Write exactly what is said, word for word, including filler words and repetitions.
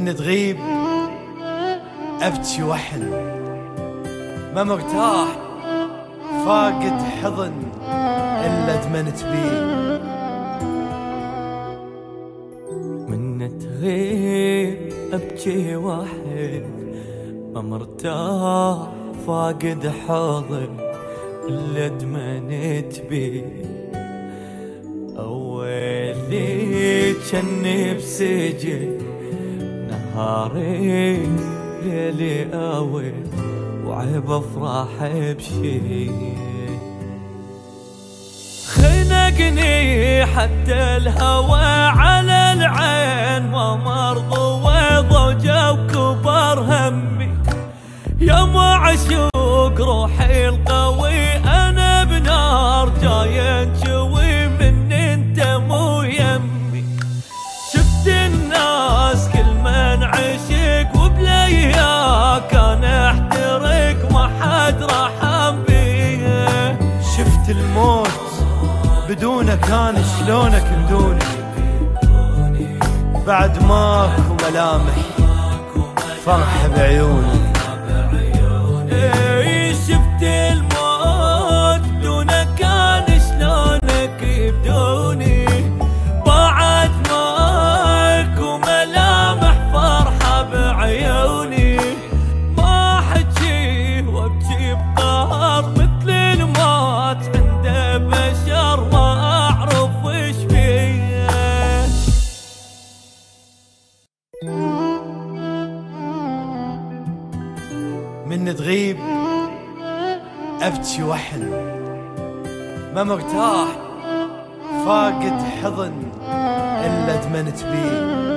من تغيب أبكي وحن، ما مرتاح فاقد حضن إلا دمنت بيه. من تغيب أبكي وحن، ما مرتاح فاقد حضن إلا دمنت بيه. أولي جني بسجن، نهاري ليلي أوي وعيب أفرح بشي. خنقني حتى الهوى على العين، ما مرضوا وضجوا وكبر همي. يا معشوق روحي القوي، أنا بنار جاي انجوي من انت مو يمي. شفت الناس كل من عشق وبلياك انا احترق ما حد رحم بيه. شفت الموت بدونك كان شلونك بدوني، بعد ماكو ملامح فرح بعيوني. اي شفت الموت بدونك كان شلونك بدوني، بعد ماكو ملامح فرحة بعيوني. ما حجي وابكي بقهر مثل الموت عنده بشر ما اعرف وش فيه. من تغيب أبكي وحن، ما مرتاح فاقد حضن إلا دمنت بيه.